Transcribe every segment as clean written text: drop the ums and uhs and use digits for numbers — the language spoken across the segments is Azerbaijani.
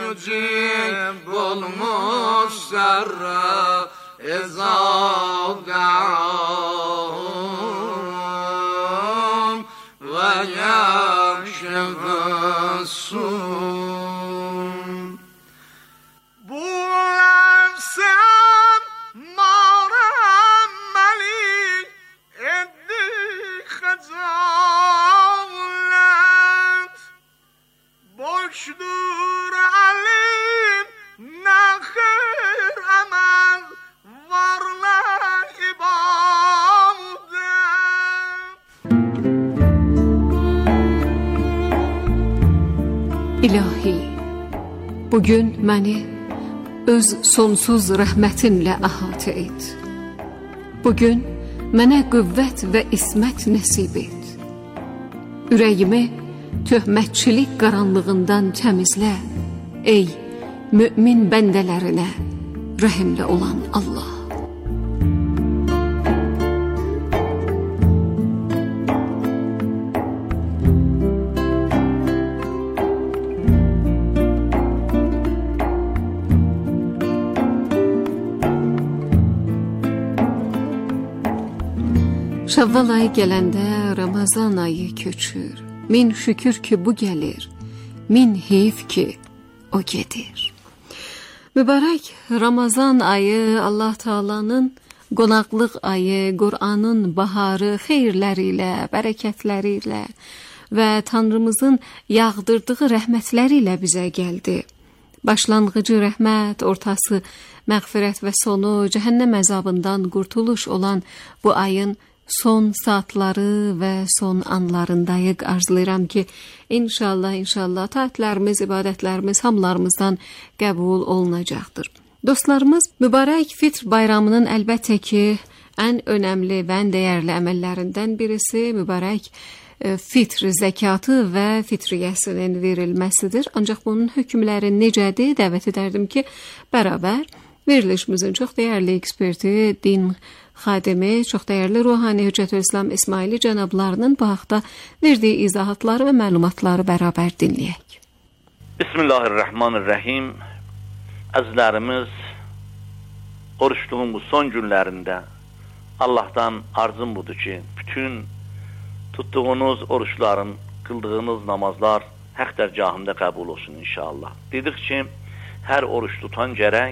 يجيب المسر إذا دعاهم ويكشف السوء بولسم مرملي إدي خزالت بشدور عليم نخير أمل varla ibadet. İlahi, bugün məni öz sonsuz rəhmətinlə əhatə et. Bugün mənə qüvvət və ismət nəsib et. Ürəyimi töhmətçilik qaranlığından təmizlə. Ey mümin bəndələrinə rəhimli olan Allah. Şəvval ayı gələndə Ramazan ayı köçür. Min şükür ki bu gəlir, min heyf ki o gedir. Mübarək Ramazan ayı Allah Taala'nın qonaqlıq ayı, Qur'anın baharı, xeyirləri ilə, bərəkətləri ilə və Tanrımızın yağdırdığı rəhmətləri ilə bizə gəldi. Başlanğıcı rəhmət, ortası məğfirət və sonu cəhənnəm əzabından qurtuluş olan bu ayın son saatları və son anlarındayıq. Arzulayıram ki, inşallah taatlərimiz, ibadətlərimiz hamılarımızdan qəbul olunacaqdır. Dostlarımız, mübarək Fitr bayramının əlbəttə ki, ən önəmli və ən dəyərli əməllərindən birisi mübarək fitr zəkatı və fitriyyəsinin verilməsidir. Ancaq bunun hökmləri necədir? Dəvət edərdim ki, bərabər verilişimizin çox dəyərli eksperti, din xadimi, çox dəyərli ruhani Hüccətülislam İsmaili cənablarının bu haqda verdiyi izahatları və məlumatları bərabər dinləyək. Bismillahirrahmanirrahim. Əzizlərimiz, oruçluğun bu son günlərində Allah'tan arzum budur ki, bütün tuttuğunuz oruçların, qıldığınız namazlar həq dərgahında qəbul olsun inşallah. Dedik ki, hər oruç tutan gərək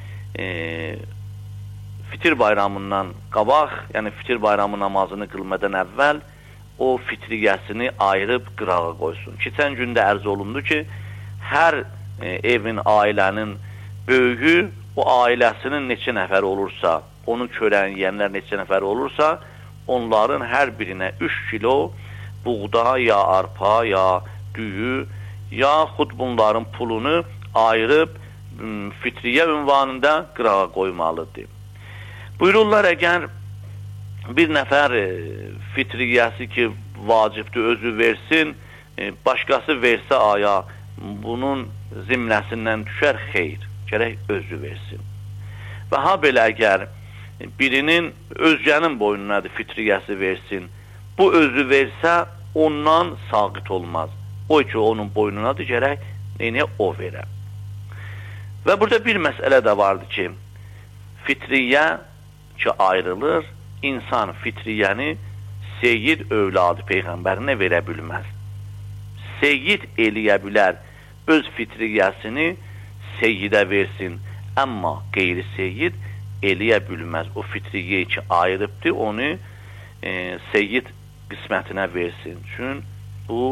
Fitir bayramından qabaq, yəni fitir bayramı namazını qılmadan əvvəl o fitriyyəsini ayırıb qırağa qoysun. Keçən gündə ərz olundu ki, hər evin, ailənin böyüyü o ailəsinin neçə nəfər olursa, onun körəni yiyənlər neçə nəfər olursa, onların hər birinə 3 kilo buğda, ya arpa, ya düyü, yaxud bunların pulunu ayırıb fitriyyə ünvanında qırağa qoymalıdır. Buyururlar, əgər bir nəfər fitriyyəsi ki, vacibdir, özü versin, başqası versə aya, bunun zimnəsindən düşər, xeyr, gərək özü versin. Və ha belə əgər birinin özgənin boynunadır fitriyyəsi versin, bu özü versə, ondan saqit olmaz. O ki, onun boynunadır, gərək neyini o verə. Və burada bir məsələ də vardır ki, fitriyyə ki ayrılır, insan fitriyyəni seyyid övladı Peyğəmbərinə verə bilməz. Seyyid eləyə bilər, öz fitriyyəsini seyyidə versin, amma qeyri seyyid eləyə bilməz. O fitriyyə ki ayrıbdır, onu seyyid qismətinə versin. Çünki bu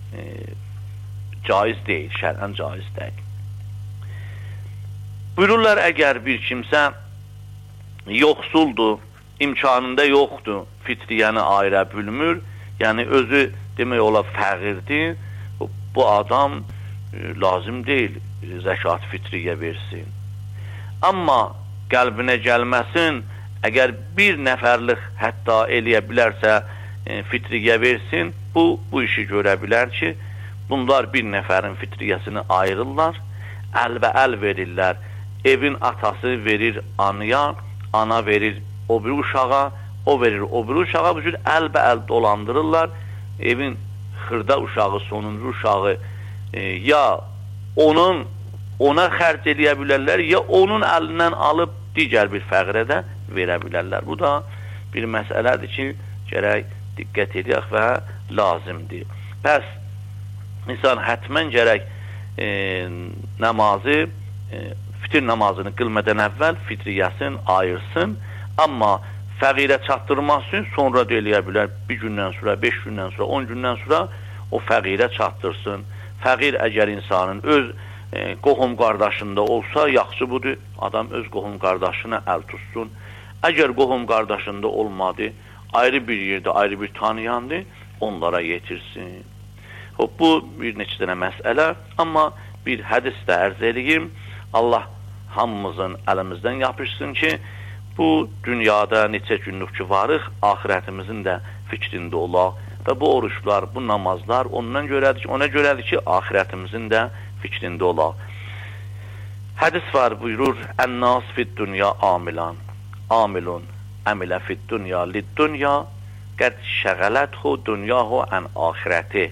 caiz deyil, şərən caiz deyil. Buyururlar, əgər bir kimsə yoxsuldur, imkanında yoxdur, fitriyyəni ayıra bilmir, yəni özü demək olar fəqirdir, bu adam lazım deyil zəkat fitriyyə versin. Amma qəlbinə gəlməsin, əgər bir nəfərlik hətta eləyə bilərsə fitriyyə versin, bu işi görə bilər ki, bunlar bir nəfərin fitriyyəsini ayırırlar, əlbəəl verirlər. Evin atası verir anaya, ana verir o bir uşağa, o verir o bir uşağa, bu cür əlbəəl dolandırırlar. Evin xırda uşağı, sonuncu uşağı ya onun ona xərc eləyə bilərlər, ya onun əlindən alıb digər bir fəqirə də verə bilərlər. Bu da bir məsələdir ki, gərək diqqət edək və lazımdır. Bəs insan hətmən gərək namazı, fitir namazını qılmədən əvvəl fitriyyəsini ayırsın, amma fəqirə çatdırmaq üçün sonra da eləyə bilər. Bir gündən sonra, 5 gündən sonra, 10 gündən sonra o fəqirə çatdırsın. Fəqir əgər insanın öz qohum qardaşında olsa, yaxşı budur, adam öz qohum qardaşına əl tutsun. Əgər qohum qardaşında olmadı, ayrı bir yerdə, ayrı bir tanıyandı, onlara yetirsin. Bu bir neçə dənə məsələ, amma bir hədis də ərz edeyim. Allah hamımızın əlimizdən yapışsın ki, bu dünyada neçə günlük ki varıq, ahirətimizin də fikrində olaq və bu oruçlar, bu namazlar ona görədir ki, ahirətimizin də fikrində olaq. Hədis var, buyurur, Ən-nas fid-dünya amilun, əmilə fid-dünya lid-dünya, qəd şəğələthu dünyahu ən ahirəti.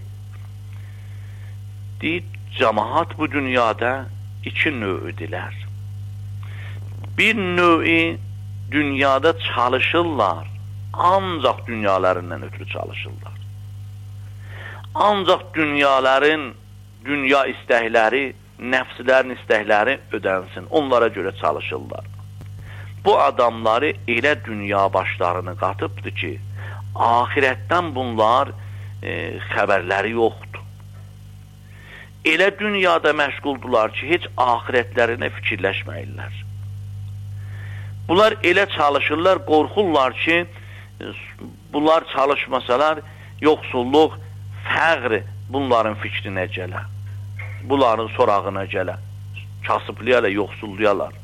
Deyir, cəmaat bu dünyada iki növüdülər. Bir növü dünyada çalışırlar, ancaq dünyalarından ötürü çalışırlar. Ancaq dünya istəkləri, nəfslərin istəkləri ödənsin, onlara görə çalışırlar. Bu adamları elə dünya başlarını qatıbdır ki, ahirətdən bunlar xəbərləri yoxdur. Elə dünyada məşğuldular ki, heç ahirətlərinə fikirləşməyirlər. Bunlar elə çalışırlar, qorxurlar ki, bunlar çalışmasalar, yoxsulluq, fəqr bunların fikrinə gələ, bunların sorağına gələ, kasıblayarlar, yoxsullayarlar.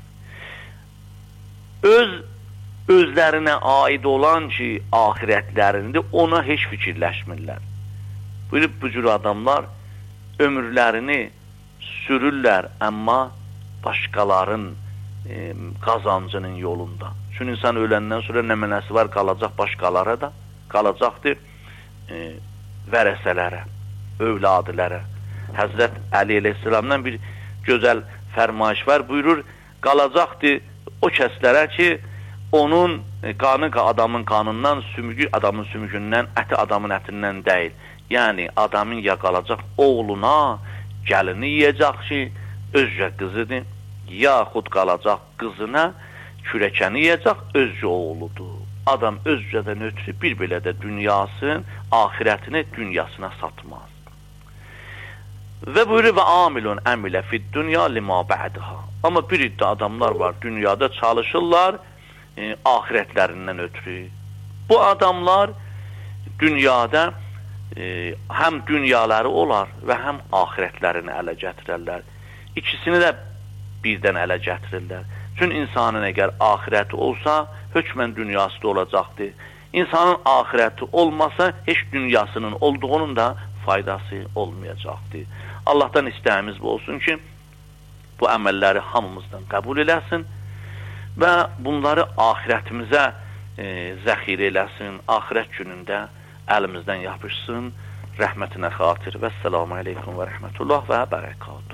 Özlərinə aid olan ki, ahirətlərində ona heç fikirləşmirlər. Bu cür adamlar ömürlərini sürürlər, amma başqaların qazancının yolunda. Çünki insan öləndən sonra nə mənəsi var, qalacaq başqalara da, qalacaqdır vərəsələrə, övladılərə. Həzrət Əli əleyhissalamdan bir gözəl fərmayış var, buyurur, qalacaqdır o kəslərə ki, onun qanı adamın qanından, sümüyü adamın sümüyündən, əti adamın ətindən deyil. Yəni, adamın ya qalacaq oğluna, gəlini yiyəcək ki, özcə qızıdır, yaxud qalacaq qızına, kürəkəni yiyəcək, özcə oğludur. Adam özcədən ötürü bir belə də dünyasın, ahirətini dünyasına satmaz. Və buyurur, və amilun əmilə fid-dünya lima ba'daha. Amma bir iddə adamlar var, dünyada çalışırlar, ahirətlərindən ötürü. Bu adamlar dünyada həm dünyaları olar və həm ahirətlərini ələ gətirərlər. İkisini də birdən ələ gətirirlər. Çünki insanın əgər ahirəti olsa, hökmən dünyası da olacaqdır. İnsanın ahirəti olmasa, heç dünyasının olduğunun da faydası olmayacaqdır. Allahdan istəyimiz bu olsun ki, bu əməlləri hamımızdan qəbul eləsin və bunları ahirətimizə zəxirə eləsin, ahirət günündə əlimizdən yapışsın, rəhmətinə xatir. Vəssalamu aleykum və rəhmətullah və bərəkatuhu.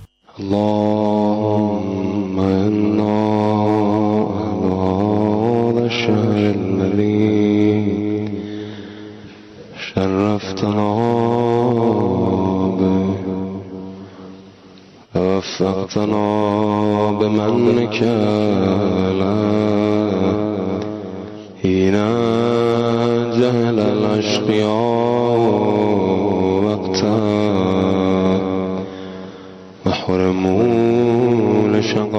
Allahümme inna ala şəhəlləri şərrəftənə وفقتنا بمنك لا حين جهل الأشقياء وقتا محرمون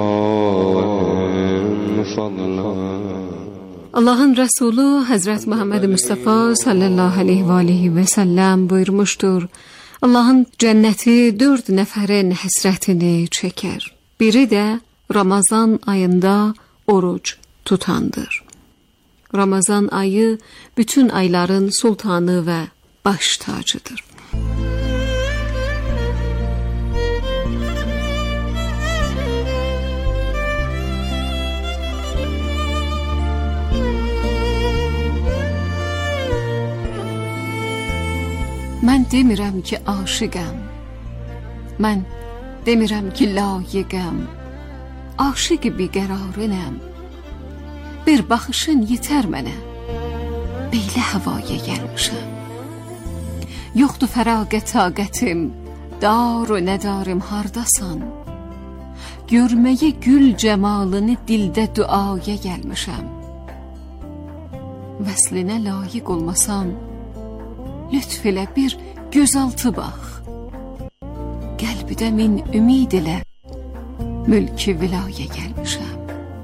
شقائهم فضلا. Allahın Resulü Hazret Muhammed Mustafa sallallahu aleyhi ve aleyhi ve sellem buyurmuştur. Allahın cənnəti 4 nəfərin həsrətini çəkər. Biri də Ramazan ayında oruc tutandır. Ramazan ayı bütün ayların sultanı və baş tacıdır. Mən demirəm ki, aşiqəm. Mən Demirəm ki layiqəm, aşiq biqərarınəm. Bir baxışın yetər mənə, beylə havaya gəlmişəm. Yoxdur fəraqət taqətim, dar və nədarım hardasan. Görməyə gül cəmalını dildə duaya gəlmişəm. Vəslinə layiq olmasam, lütf elə bir gözaltı bax. Qəlbidə min ümid ilə mülki vilaya gəlmişəm.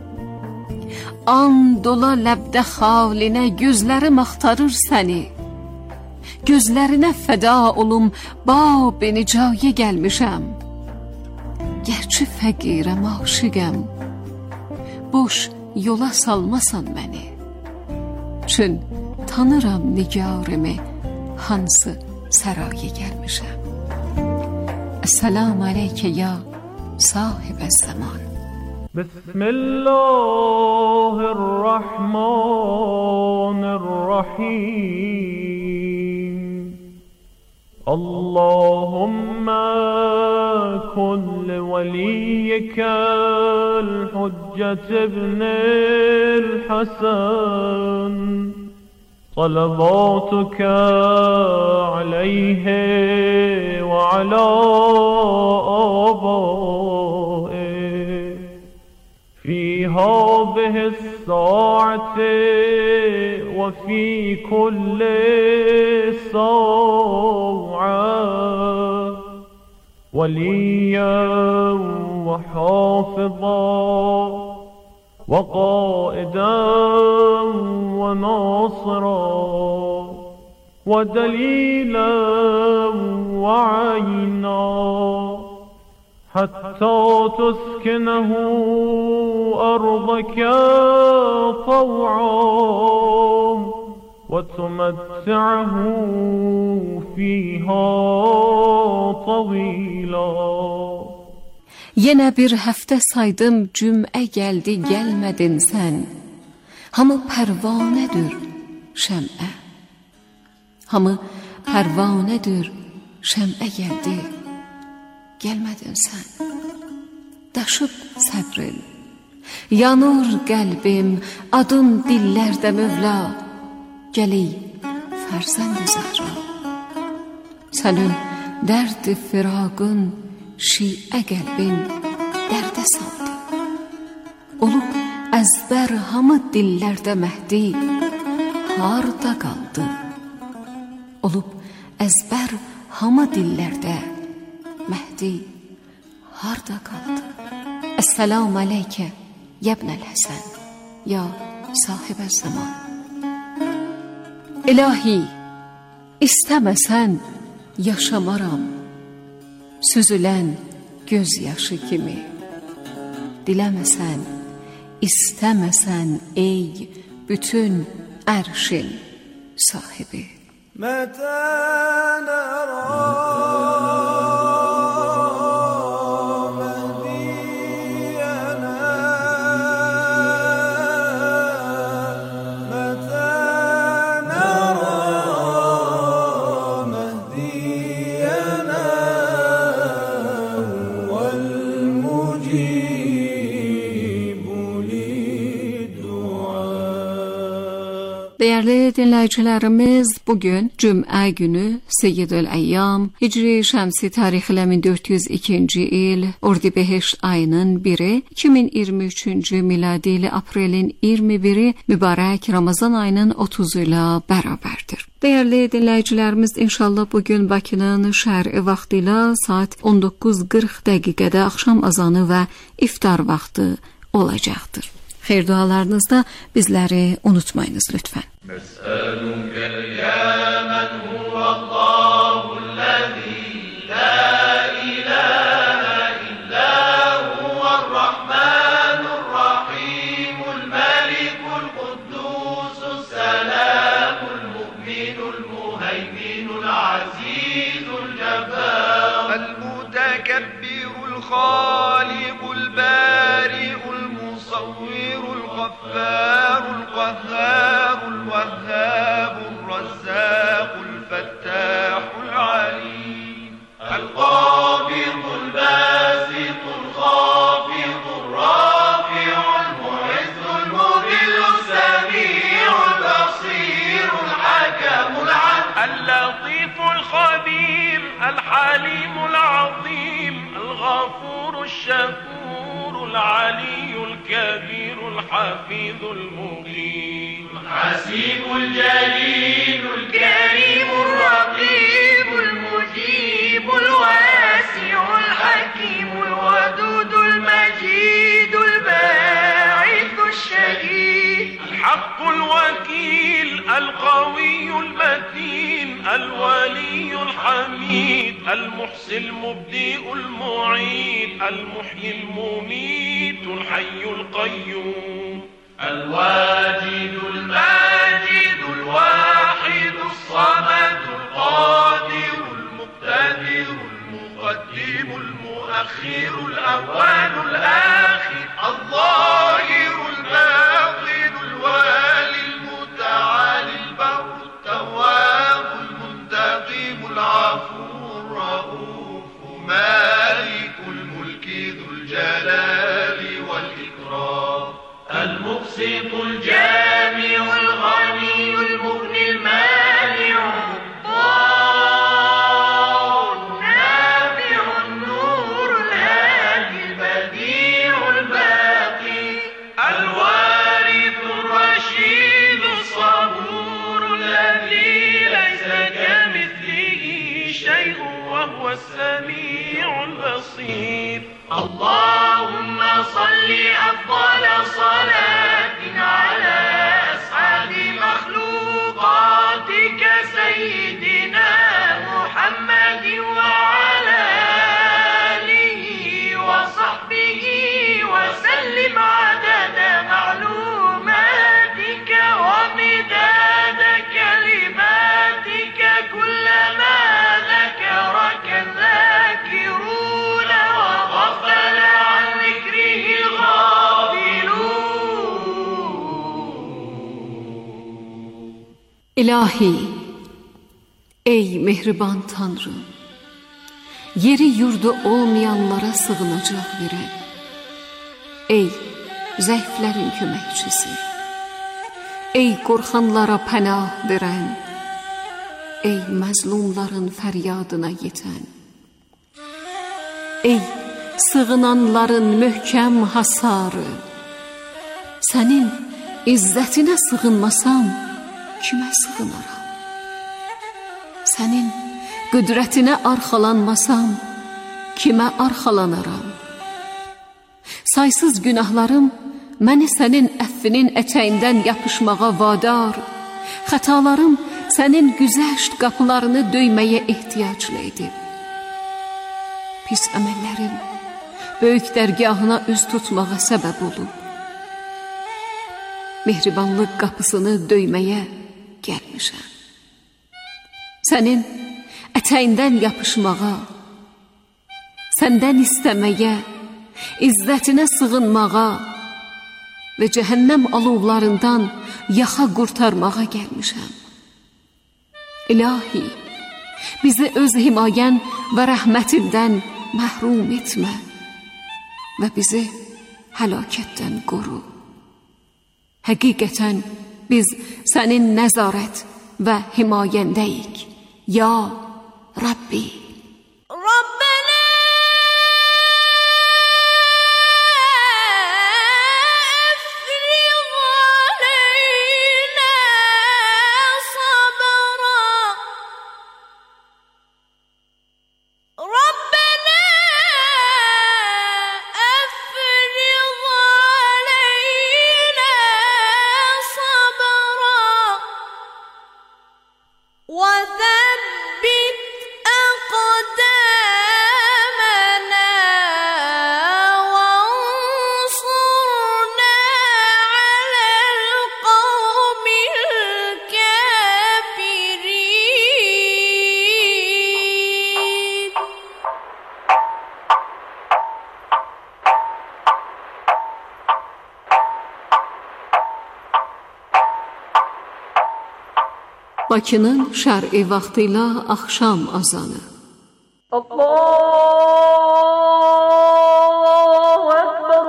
An dola ləbdə xalinə gözlərim axtarır səni. Gözlərinə fəda olum, bab-i nicaya gəlmişəm. Gerçi fəqirəm, aşiqəm, boş yola salmasan məni. Çün tanıram nigarimi, hansı saraya gəlmişəm. Esselamu aleykə ya sahibə zaman. Bismillahirrahmanirrahim. اللهم كن لوليك الحجة ابن الحسن صلواتك عليه وعلى آبائه في هذه الساعة وفي كل ساعة وليا وحافظا وقائدا وناصرا ودليلا وعينا حتى تسكنه أرضك طوعا وتمتعه فيها طويلا. Yenə bir həftə saydım, cümə gəldi, gəlmədin sən. Hamı pərvanədir şəmə. Hamı pərvanədir şəmə gəldi, gəlmədin sən. Daşıb səbrin, yanır qəlbim, adın dillərdə Mövla. Gəlik fərzənd-i Zəhra. Sənin dərd-i firaqın şiə qəlbin dərdə saldı. Olub əzbər hamı dillərdə Məhdi harda qaldı. Olub əzbər hamı dillərdə Məhdi harda qaldı. Esselamu aleykə yəbnəl Həsən ya sahibə zaman. İlahi, istəməsən yaşamaram, süzülən göz yaşı kimi. Diləməsən, istəməsən ey bütün ərşin sahibi. Mətən Değerli dinləyicilərimiz, bugün Cümə günü Seyyidül-Əyyam, Hicri Şəmsi tarixlə 1402-ci il, Ordibehişt ayının 1-i, 2023-cü miladi aprelin 21-i mübarək Ramazan ayının 30-u ilə bərabərdir. Değerli dinləyicilərimiz, inşallah bugün Bakının şər'i vaxtı ilə saat 19:40 dəqiqədə axşam azanı və iftar vaxtı olacaqdır. Xeyir dualarınızda bizləri unutmayınız lütfen. Nes'elüke ya men huvallahu'l-lezî la ilahe illa huve'r-rahmanur-rahîmul melikul kuddusus selamul mu'minul muheyminul azîzul cebbâr el-mutekebbirul khâliqul bâri'ul المصور الغفار القهار الوهاب الرزاق الفتاح العليم القابض الباسط الغفور الشكور العلي الكبير الحفيظ المقيم الحسيب الجليل الكريم الرقيب المجيب الواسع الحكيم الودود المجيد الباعث الشهيد الحق الوكيل القوي المتين الولي الحميد المحصي المبدئ المعيد المحيي المميت الحي القيوم الواجد الماجد الواحد الصمد القادر المقتدر المقدم المؤخر الأول الآخر الظاهر الباطن الوالي المتعالي البر التواب المنتقم العفو الرؤوف مالك الملك ذو الجلال والإكرام المقسط الجامع الغني المغني المانع النافع النور الهادي البديع الباقي الوارث الرشيد الصبور الذي ليس كمثله شيء وهو السميع البصير اللهم صل أفضل صلاة على أسعد مخلوقاتك سيدنا محمد وعلى آله وصحبه وسلم عدد معلوماتك ومداد كلماتك كلما ذكرك الذاكرون وغفل عن ذكره İlahi, ey mehriban Tanrım, yeri yurdu olmayanlara sığınacaq verən, ey zəiflərin köməkçisi, ey qorxanlara pənah verən, ey məzlumların fəryadına yetən, ey sığınanların möhkəm hasarı, sənin izzətinə sığınmasam, kimə sığınaram? Sənin qüdrətinə arxalanmasam, kimə arxalanaram? Saysız günahlarım məni sənin əffinin ətəyindən yapışmağa vadar, xətalarım sənin güzəşt qapılarını döyməyə ehtiyaclı edib. Pis əməllərim böyük dərgahına üz tutmağa səbəb olub. Mehribanlıq qapısını döyməyə gəlmişəm. Sənin ətəyindən yapışmağa, səndən istəməyə, izzətinə sığınmağa və cəhənnəm alovlarından yaxa qurtarmağa gəlmişəm. İlahi, bizi öz himayən və rəhmətindən məhrum etmə və bizi həlakətdən qoru. Həqiqətən biz sənin nəzarət və himayəndəyik, ya Rabbi. Bakının şər'i vaxtıyla axşam azanı. Allahu Ekber,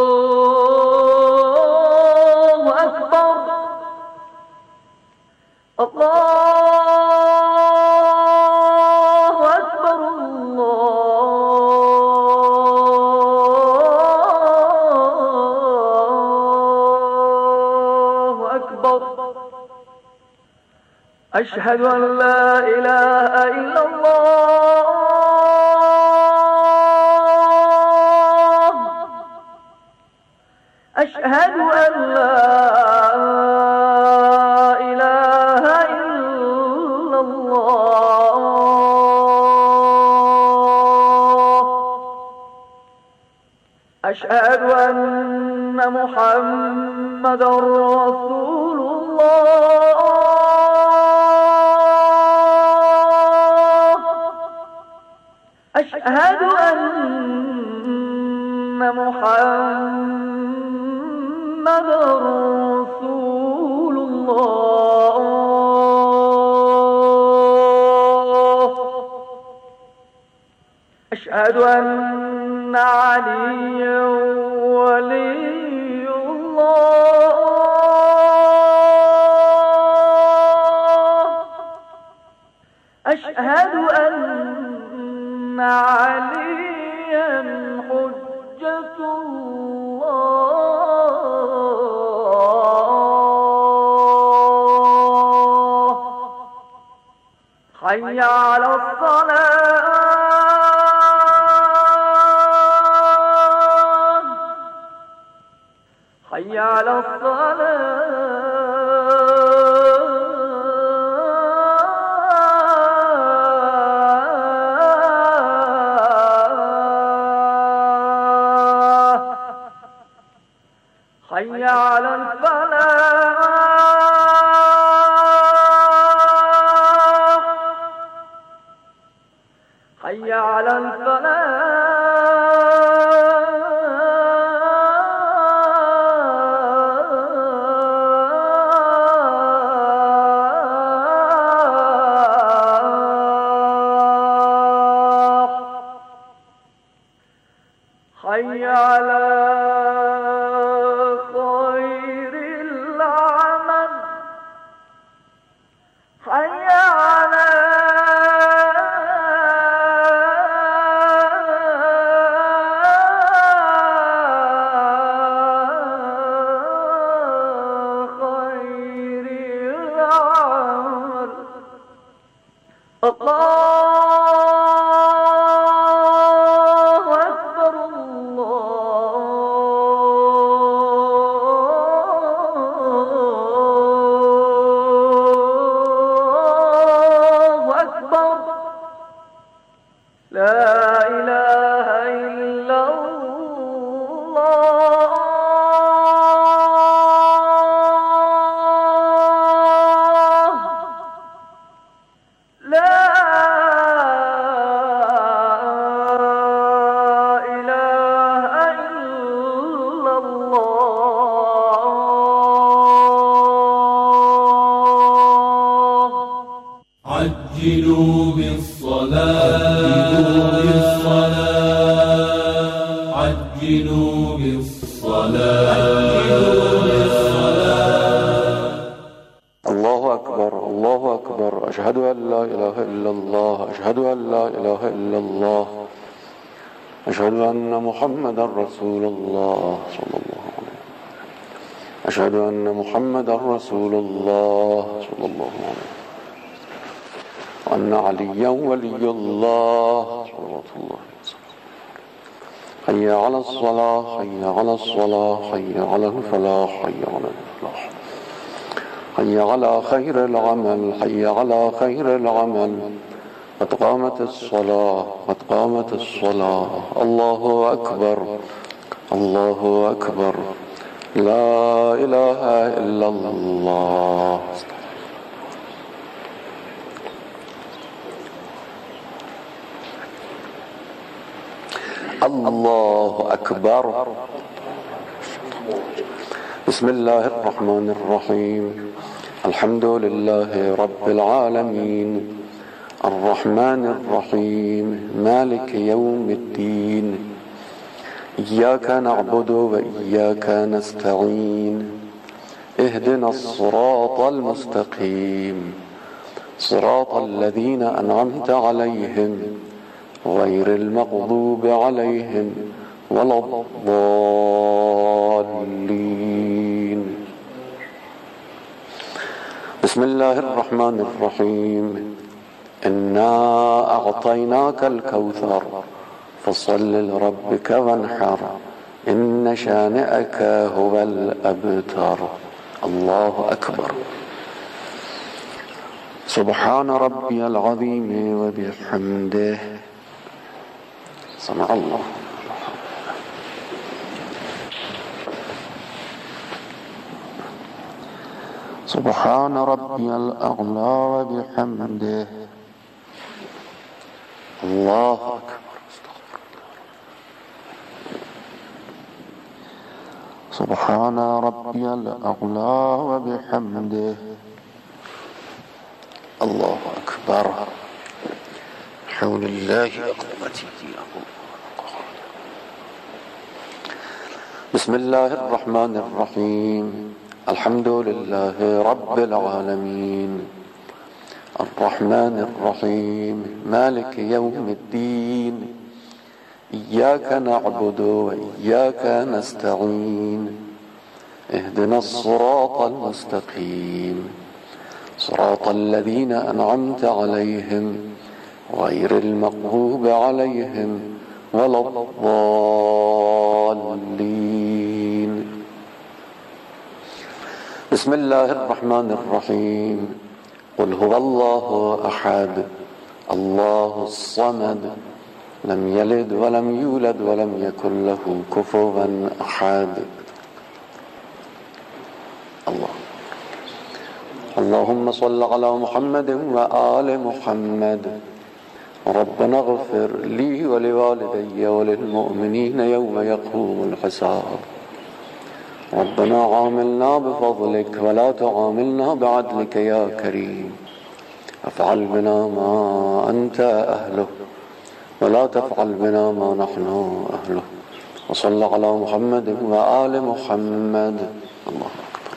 Allahu Ekber. الله أكبر الله أكبر أشهد أن لا إله إلا الله أشهد أن لا إله إلا الله أشهد أن محمدا رسول الله أشهد أن محمدا رسول الله أشهد أن عليا ولي الله أشهد أن عليا حجة الله حي على الصلاة حي على الصلاة حي على الفلاح حي على الفلاح حي على خير العمل حي على خير العمل الله أكبر الله أكبر لا إله إلا الله لا إله إلا الله عجلوا بالصلاة عجلوا بالصلاة الله أكبر الله أكبر أشهد أن لا إله إلا الله أشهد أن لا إله إلا الله أشهد أن محمدا رسول الله صلى الله عليه وسلم أشهد أن محمدا رسول الله صلى الله عليه وسلم وأن عليا ولي الله صلوات الله وسلم حي على الصلاة حي على الصلاة حي على الفلاح حي على الفلاح حي على خير العمل حي على خير العمل قد قامت الصلاة قد قامت الصلاة الله أكبر الله أكبر لا إله إلا الله الله أكبر بسم الله الرحمن الرحيم الحمد لله رب العالمين الرحمن الرحيم مالك يوم الدين إياك نعبد وإياك نستعين اهدنا الصراط المستقيم صراط الذين أنعمت عليهم غير المغضوب عليهم ولا الضالين. بسم الله الرحمن الرحيم. إنا أعطيناك الكوثر فصل لربك وانحر إن شانئك هو الأبتر. الله أكبر. سبحان ربي العظيم وبحمده. سمع الله. سبحان ربي الأعلى وبحمده. الله أكبر. سبحان ربي الأعلى وبحمده. الله أكبر. حول الله قوتي. بسم الله الرحمن الرحيم. الحمد لله رب العالمين الرحمن الرحيم مالك يوم الدين إياك نعبد وإياك نستعين اهدنا الصراط المستقيم صراط الذين أنعمت عليهم غير المغضوب عليهم ولا الضالين. بسم الله الرحمن الرحيم. قل هو الله أحد الله الصمد لم يلد ولم يولد ولم يكن له كفوا أحد. الله. اللهم صل على محمد وآل محمد. ربنا اغفر لي ولوالدي وللمؤمنين يوم يقوم الحساب. ربنا عاملنا بفضلك ولا تعاملنا بعدلك يا كريم. افعل بنا ما أنت أهله ولا تفعل بنا ما نحن أهله. وصل على محمد وآل محمد. الله أكبر.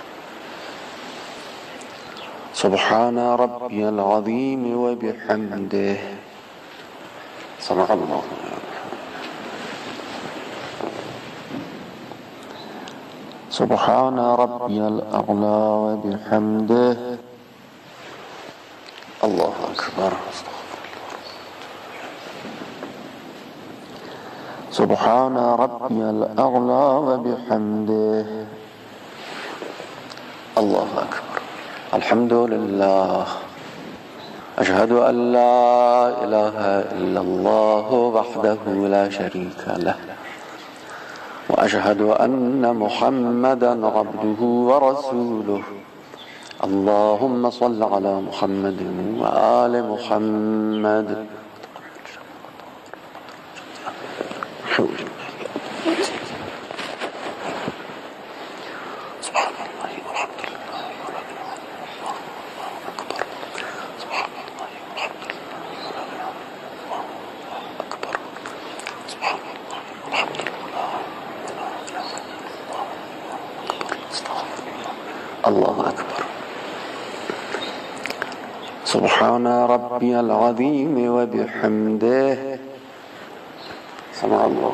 سبحان ربي العظيم وبحمده. سمع الله. سبحان ربي الأعلى وبحمده. الله أكبر. سبحان ربي الأعلى وبحمده. الله أكبر. الحمد لله. أشهد أن لا إله إلا الله وحده لا شريك له وأشهد أن محمدا عبده ورسوله. اللهم صل على محمد وآل محمد. سبحان الله والحمد لله ولا إله إلا الله أكبر. سبحان الله والحمد لله ولا إله إلا الله أكبر. سبحان الله والحمد لله. الله أكبر. سبحان ربي العظيم وبحمده. سمع الله.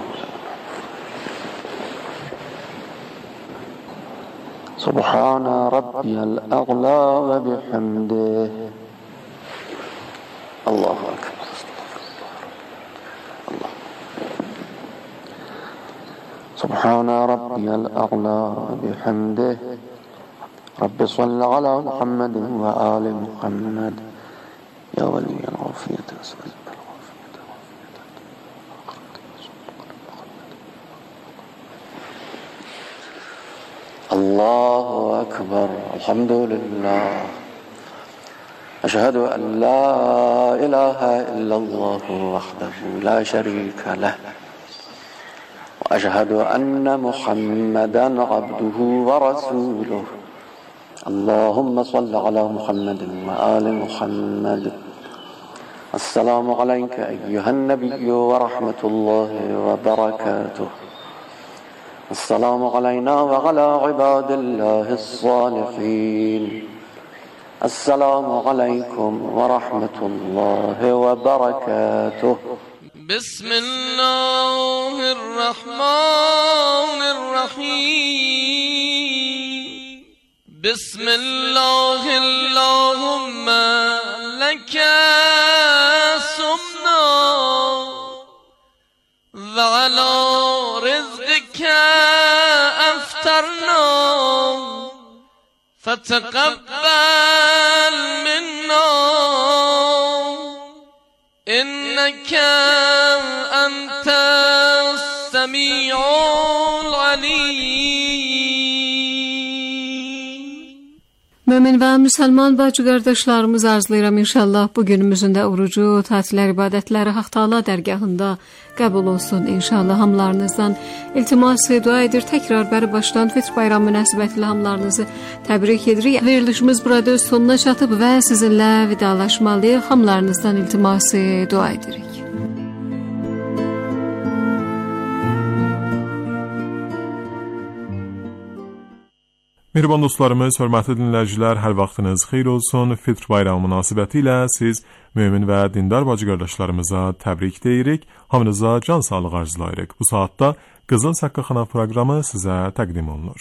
سبحان ربي الأعلى وبحمده. الله أكبر. الله. سبحان ربي الأعلى وبحمده. رب صل على محمد وآل محمد. يا ولي العافية أسألك العافية. الله أكبر. الحمد لله. أشهد أن لا إله إلا الله وحده لا شريك له وأشهد أن محمدا عبده ورسوله. اللهم صل على محمد وآل محمد. السلام عليك أيها النبي ورحمة الله وبركاته. السلام علينا وعلى عباد الله الصالحين. السلام عليكم ورحمة الله وبركاته. بسم الله الرحمن الرحيم. بسم الله اللهم لك سمنا وعلى رزقك أفطرنا فتقبل منا إنك أنت السميع العليم. Mömin və müsəlman bacı qardaşlarımız arzulayıram inşallah bu günümüzün də orucu, tətillər, ibadətləri Haqq Taala dərgahında qəbul olsun inşallah. Hamlarınızdan iltiması dua edir. Təkrar bəri başdan Fitr bayramı münasibətilə hamlarınızı təbrik edirik. Verilişimiz burada öz sonuna çatıb və sizinlə vidalaşmalıyıq. Hamlarınızdan iltiması dua edirik. Mehriban dostlarımız, hörmətli dinləyicilər, hər vaxtınız xeyir olsun. Fitr bayramı münasibəti ilə siz mömin və dindar bacı qardaşlarımıza təbrik deyirik. Hamınıza can sağlığı arzulayırıq. Bu saatda Qızıl Səqqaxana proqramı sizə təqdim olunur.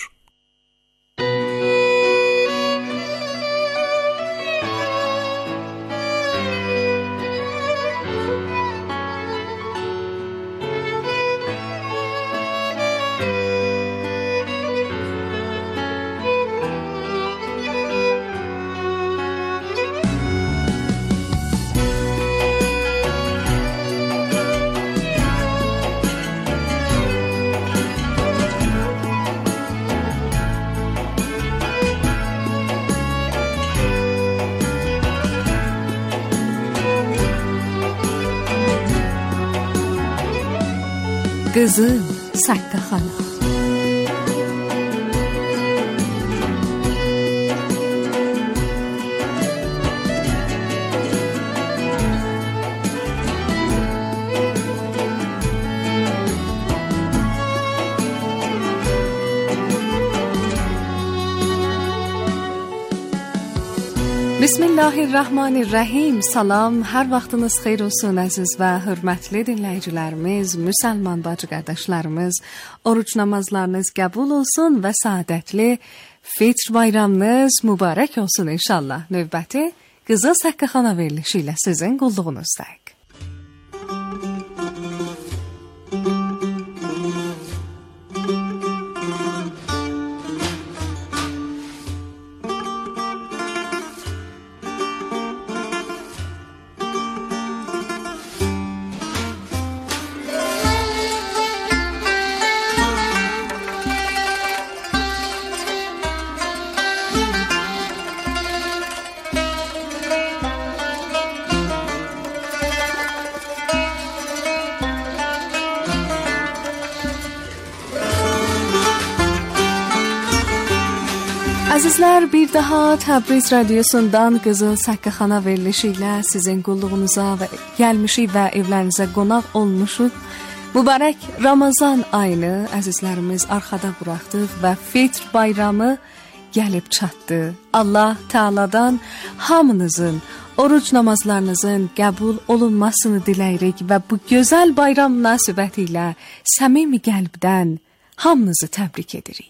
Qızıl Səqqaxana. Bismillahirrahmanirrahim. Salam, hər vaxtınız xeyir olsun əziz və hörmətli dinləyicilərimiz, müsəlman bacı qardaşlarımız. Oruç namazlarınız qəbul olsun və saadətli Fitr bayramınız mübarək olsun inşallah. Növbəti Qızıl Səqqaxana verilişi ilə sizin qulluğunuzdayıq. Əzizlər, bir daha Təbriz radiosundan Qızıl Səqqaxana verilişi ilə sizin qulluğunuza və gəlmişik və evlərinizə qonaq olmuşuq. Mübarək Ramazan ayını əzizlərimiz arxada buraxdıq və Fitr bayramı gəlib çatdı. Allah Teala'dan hamınızın oruc namazlarınızın qəbul olunmasını diləyirik və bu gözəl bayram münasibəti ilə səmimi qəlbdən hamınızı təbrik edirik.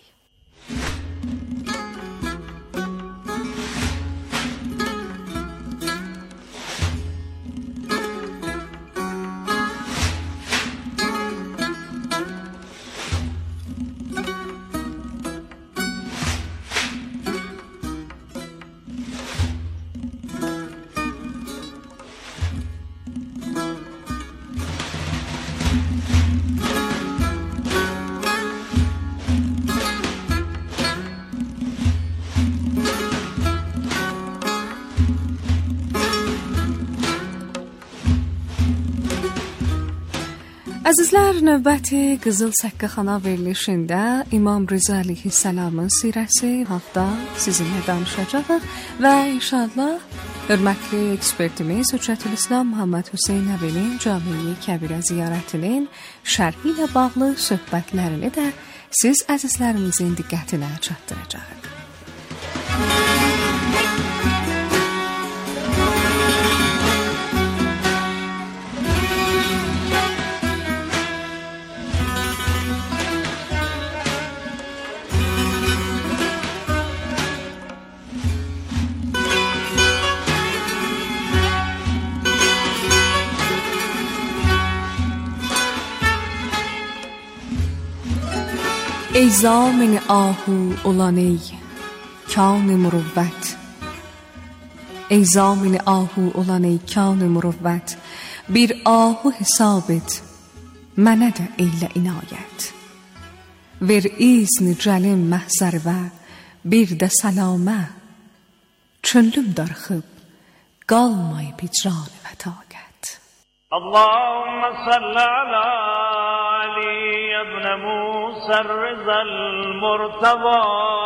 Əzizlər, növbəti Qızıl Səqqaxana verilişində İmam Rıza əleyhissalamın sirəsi haqda sizinlə danışacağıq və inşallah hörmətli ekspertimiz Hüccətülislam Muhammed Hüseyn Əvinin Cami-i Kəbirə ziyarətinin şərhi ilə bağlı söhbətlərini də siz əzizlərimizin diqqətinə çatdıracağıq. ای زامن آهو olan ey کان مروت ای زامن آهو olan ey کان مروت bir ahu hesab et mənə də eylə inayət ver izn cəlim məhzərvə bir də səlamə çönlüm darxıb qalmayıb icran və taqət اللهم صل على علي ابن موسى الرضا المرتضى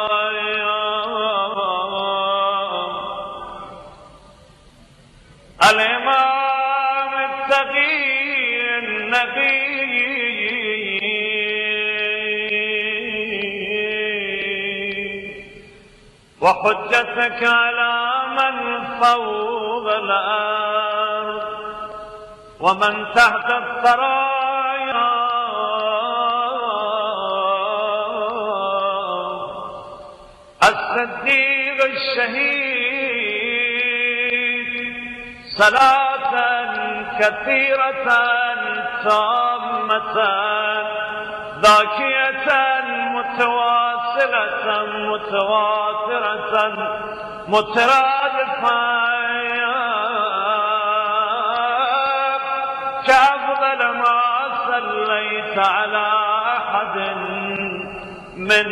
الإمام التقي النبي وحجتك على من فوق الأرض ومن تحت الثرايا الصديق الشهيد صلاة كثيرة تامة ذاكية متواصلة متواترة مترادفة كأفضل ما صليت على أحد من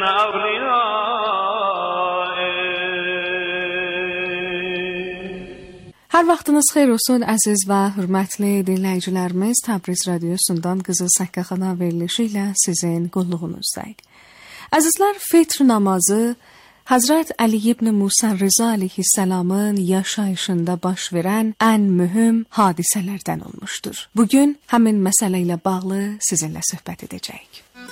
Hər vaxtınız xeyir olsun, əziz və hörmətli dinləyicilərimiz. Təbriz Radiosundan Qızıl Səkkəxana verilişi ilə sizin qulluğunuzdayıq. Əzizlər, fitr namazı Həzrət Əli ibn Musa Rıza aleyhisselamın yaşayışında baş verən ən mühüm hadisələrdən olmuşdur. Bugün həmin məsələ ilə bağlı sizinlə söhbət edəcəyik.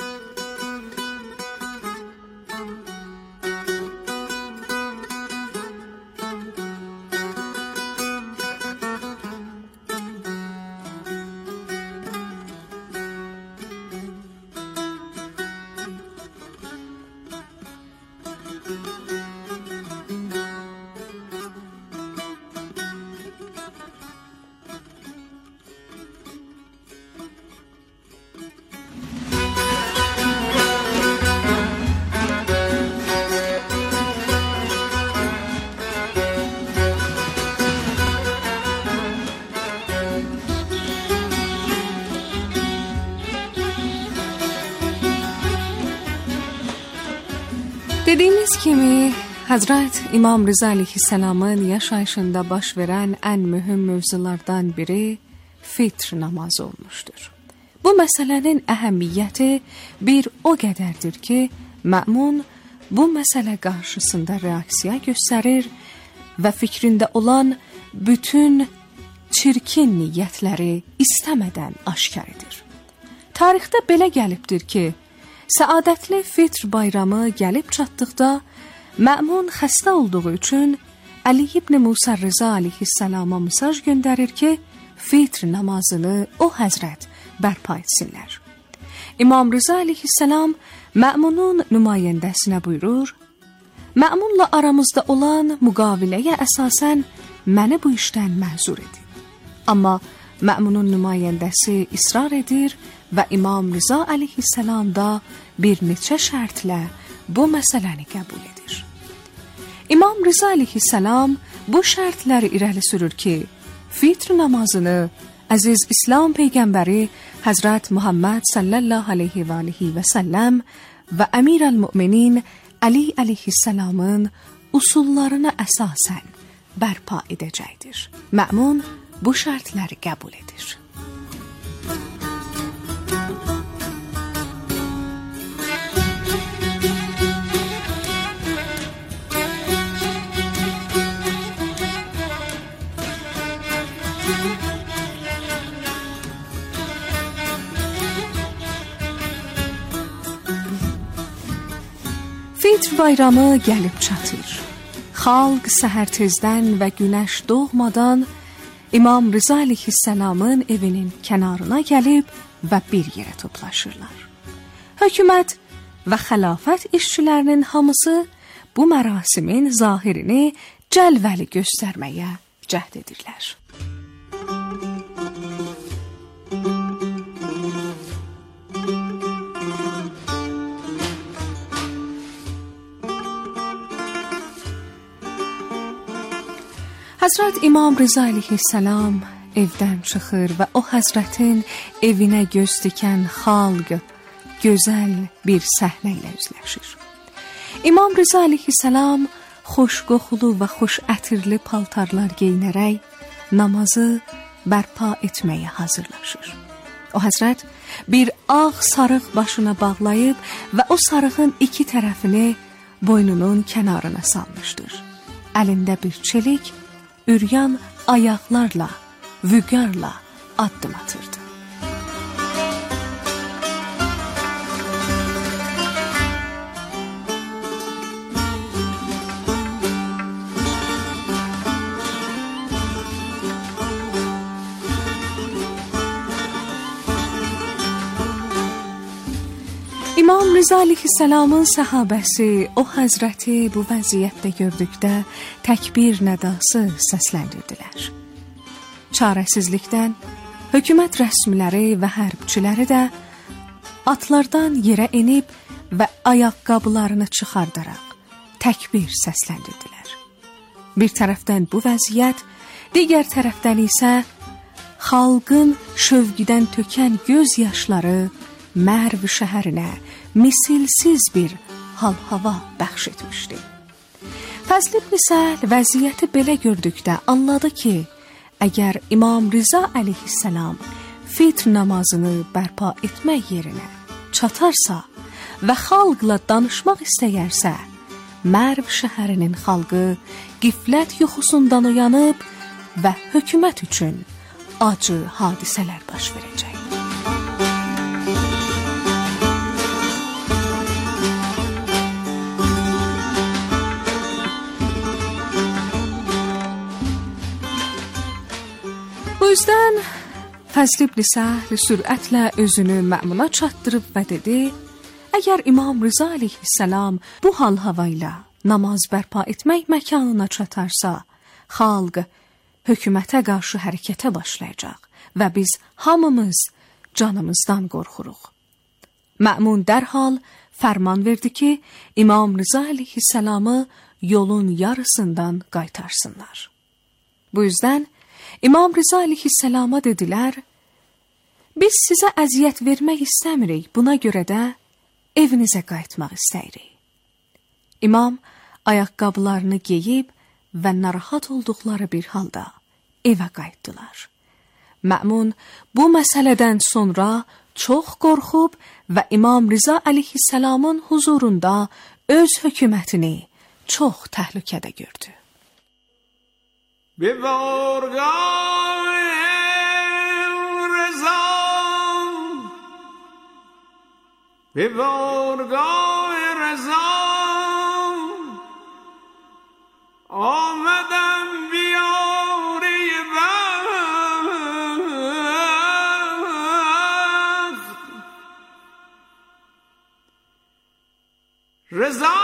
Dediyimiz kimi, Həzrət İmam Rıza aleyhisselamın yaşayışında baş verən ən mühüm mövzulardan biri fitr namazı olmuşdur. Bu məsələnin əhəmiyyəti bir o qədərdir ki, məmun bu məsələ qarşısında reaksiya göstərir və fikrində olan bütün çirkin niyyətləri istəmədən aşkar edir. Tarixdə belə gəlibdir ki, səadətli fitr bayramı gəlib çatdıqda, məmun xəstə olduğu üçün Əli ibn Musa Rıza aleyhisselama mesaj göndərir ki, fitr namazını o həzrət bərpa etsinlər. İmam Rıza aleyhisselam məmunun nümayəndəsinə buyurur, məmunla aramızda olan müqaviləyə əsasən məni bu işdən məzur edin. Amma məmunun nümayəndəsi israr edir və İmam Rıza aleyhisselam da bir neçə şərtlə bu məsələni qəbul edir. İmam Rıza aleyhisselam bu şərtləri irəli sürür ki, fitr namazını əziz İslam Peyğəmbəri Həzrət Muhammed sallallahu aleyhi və aleyhi və səlləm və Əmir el-Müminin Ali aleyhisselamın usullarına əsasən bərpa edəcəkdir. Məmun bu şərtləri qəbul edir. Fitr bayramı gəlib çatır. Xalq səhər tezdən və günəş doğmadan İmam Rıza əleyhissalamın evinin kənarına gəlib və bir yerə toplaşırlar. Hökumət və xilafət işçilərinin hamısı bu mərasimin zahirini cəlvəli göstərməyə cəhd edirlər. Həzrət İmam Rıza əleyhissalam evdən çıxır və o həzrətin evinə göz dikən xalq gözəl bir səhnə ilə üzləşir. İmam Rıza əleyhissalam xoş qoxulu və xoş ətirli paltarlar geyinərək namazı bərpa etməyə hazırlaşır. O həzrət bir ağ sarıq başına bağlayıb və o sarığın iki tərəfini boynunun kənarına salmışdır. Əlində bir çelik, üryan ayaqlarla, vüqarla addım atırdı. İmam Rıza əleyhissalamın səhabəsi o həzrəti bu vəziyyətdə gördükdə təkbir nədası səsləndirdilər. Çarəsizlikdən hökumət rəsmiləri və hərbçiləri də atlardan yerə enib və ayaqqabılarını çıxardaraq təkbir səsləndirdilər. Bir tərəfdən bu vəziyyət, digər tərəfdən isə xalqın şövqdən tökən göz yaşları Mərv şəhərinə misilsiz bir hal-hava bəxş etmişdi. Fəzl ibn Səhl vəziyyəti belə gördükdə anladı ki, əgər İmam Rıza əleyhissalam fitr namazını bərpa etmək yerinə çatarsa və xalqla danışmaq istəyərsə, Mərv şəhərinin xalqı qiflət yuxusundan uyanıb və hökumət üçün acı hadisələr baş verəcək. Bu yüzden Fəzl ibn Səhl sürətlə özünü məmuna çatdırıb və dedi, əgər İmam Rıza əleyhissalam bu hal-havayla namaz bərpa etmək məkanına çatarsa, xalq hökumətə qarşı hərəkətə başlayacaq və biz hamımız canımızdan qorxuruq. Məmun dərhal fərman verdi ki, İmam Rıza əleyhissalamı yolun yarısından qaytarsınlar. Bu yüzden İmam Rıza əleyhissalama dedilər, biz sizə əziyyət vermək istəmirik, buna görə də evinizə qayıtmaq istəyirik. İmam ayaqqabılarını geyib və narahat olduqları bir halda evə qayıtdılar. Məmun bu məsələdən sonra çox qorxub və İmam Rıza əleyhissalamın huzurunda öz hökumətini çox təhlükədə gördü. به بارگاه رضا به بارگاه رضا آمدم بیاری بخت رضا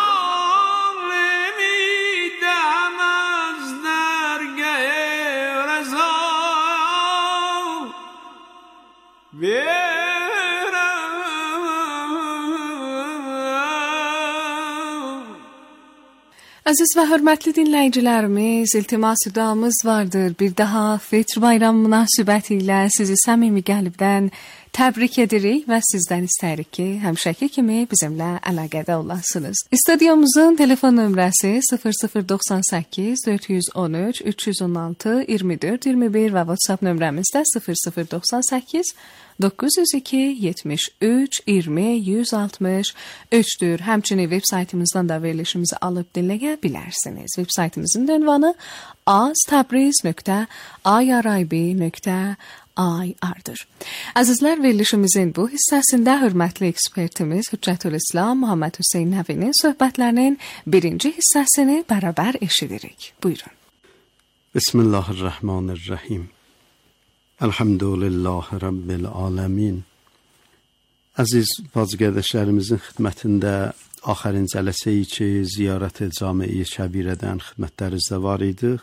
Aziz və hörmətli dinləyicilərimiz, iltimas duamız vardır. Bir daha Fitr bayramı münasibəti ilə sizi səmimi qəlbdən təbrik edirik və sizdən istəyirik ki, həmişəki kimi bizimlə əlaqədə olasınız. Stüdyomuzun telefon nömrəsi 0098 413 316 24 21 və WhatsApp nömrəmiz də 0098 902 73 20 163'dür. Həmçinin web saytımızdan da verilişimizi alıb dinləyə bilərsiniz. Web saytımızın ünvanı aztabriz.irib.ir ay ardır. Əzizlər, verilişimizin bu hissəsində hörmətli ekspertimiz Hüccətülislam Muhammed Hüseyn Nəvinin söhbətlərinin birinci hissəsini bərabər eşidirik. Buyurun. Bismillahirrahmanirrahim. Elhamdülillahi Rabbil alemin. Əziz bacı-qardaşlarımızın xidmətində axərin cələsəyi ki, ziyarət-i cami-i kəbirədən xidmətlərinizdə var idik.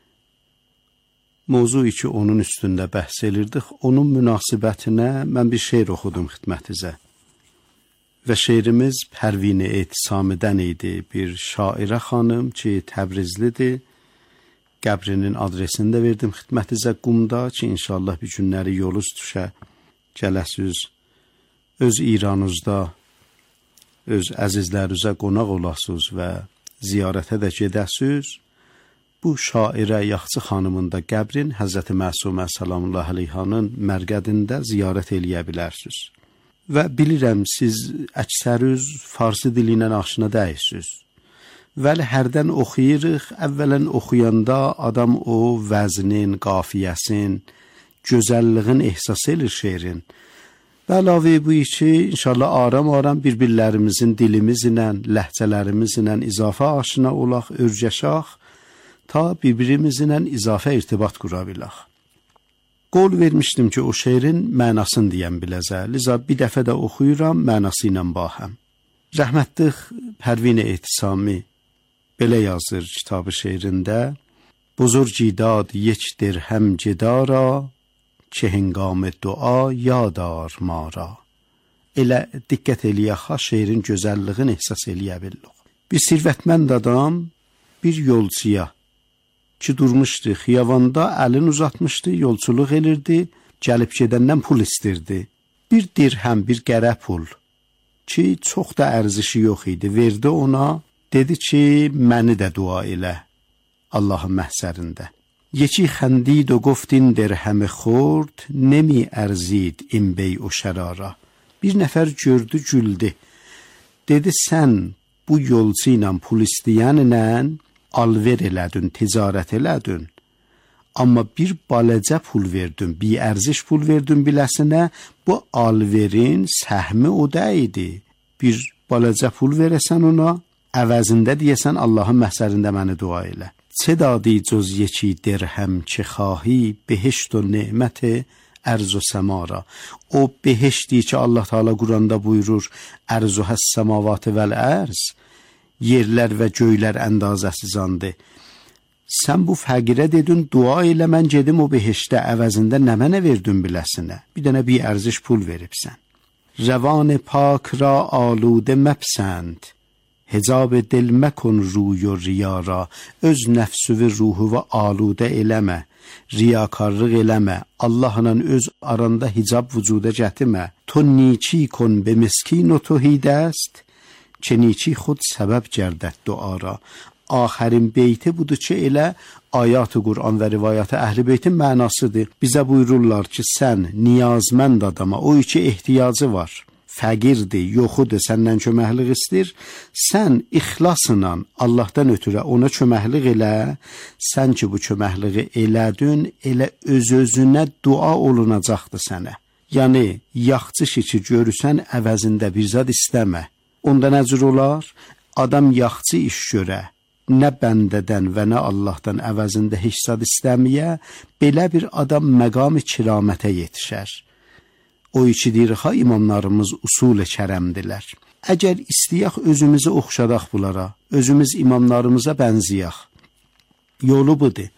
Mövzu ki, onun üstündə bəhs edirdik. Onun münasibətinə mən bir şeir oxudum xidmətinizə. Və şeirimiz Pərvin-i Etisamidən idi. Bir şairə xanım ki, Təbrizlidir. Qəbrinin adresini də verdim xidmətinizə Qumda ki, inşallah bir günləri yolunuz düşə, gələsiz. Öz İranınızda, öz əzizlərinizə qonaq olasınız və ziyarətə də gedəsiz. Bu şairə Yaxçı xanımın da qəbrin Həzrəti Məsumə Salamullahi Aleyhanın mərqədində ziyarət eləyə bilərsiniz. Və bilirəm, siz əksəriz farsı dili ilə aşina dəyirsiniz. Vəli hərdən oxuyuruq, əvvələn oxuyanda adam o vəznin, qafiyəsin, gözəlliğin ehsas edir şeirin. Və əlavə bu ki, inşallah aram-aram bir-birlərimizin dilimizlə, ləhcələrimizlə izafə aşina olaq, örgəşaq, ta bir-birimizlə izafə irtibat qura bilək. Qol vermişdim ki, o şeirin mənasını deyəm biləcə, liza bir dəfə də oxuyuram, mənası ilə bahəm. Rəhmətlik Pərvin-i Etisami belə yazır kitabı şeirində, Buzurgi dad یک درهم gedara, که هنگام dua yadar mara. Elə diqqət eləyək ha, şeirin gözəlliğini ehsas eləyə bilirik. Bir sirvətmənd adam bir yolcuya ki durmuşdu xiyavanda, əlini uzatmışdı, yolçuluq elirdi, gəlib gedəndən pul istirdi. Bir dirhəm, bir qərə pul ki çox da ərzişi yox idi, verdi ona, dedi ki məni də dua elə Allahın məhzərində. یکی خندید و گفت این درهم خورد نمی ارزید این بیع و şərara. Bir nəfər gördü, güldü. Dedi, sən bu yolcu ilə pul istəyənlə alver elədin, ticarət elədin. Amma bir baləcə pul verdin, bir ərziş pul verdin biləsinə, bu alverin səhmi o da idi. Bir baləcə pul verəsən ona, əvəzində deyəsən Allahın məhzərində məni dua elə. چه دادی جز یکی درهم که خواهی بهشت و نعمت ارض و سما را. O behişti ki Allah Teala Quranda buyurur, ərz və səmavat vəl ərz, yerlər və göylər əndazəsizandır. Sən bu fəqirə dedin, dua elə mən gedim o behişdə, əvəzində nə mənə verdin biləsinə. Bir dənə bir ərziş pul veribsən. Rəvan pak ra alude məpsənd, Hecab dil məkun ruy و riya را. Öz nəfsü və ruhu aludə eləmə, riyakarlıq eləmə, Allahla öz aranda hicab vücuda gətirmə. To niçi kon be miskin و توحید است که نیچی خود səbəb gərdət duara. Axərin beyti budur ki, elə ayat-ı Qur'an və rivayat-ı Əhl-i Beytin mənasıdır. Bizə buyururlar ki, sən niyazmənd adama, o ki ehtiyacı var, fəqirdir, yoxudur, səndən köməklik istəyir, sən ixlasla Allahdan ötürə ona köməklik elə, sən ki bu köməkliyi elədin, elə öz-özünə dua olunacaqdır sənə. Yəni, yaxçı ki görürsən, əvəzində bir zad istəmə. Onda nə cür olar? Adam yaxçı iş görə, nə bəndədən və nə Allahdan əvəzində heç zad istəməyə, belə bir adam məqam-ı kiramətə yetişər. O iki deyir, ha imamlarımız usul-i kərəmdilər. Əgər istəyək özümüzü oxşadaq bunlara, özümüz imamlarımıza bənziyək. Yolu budur.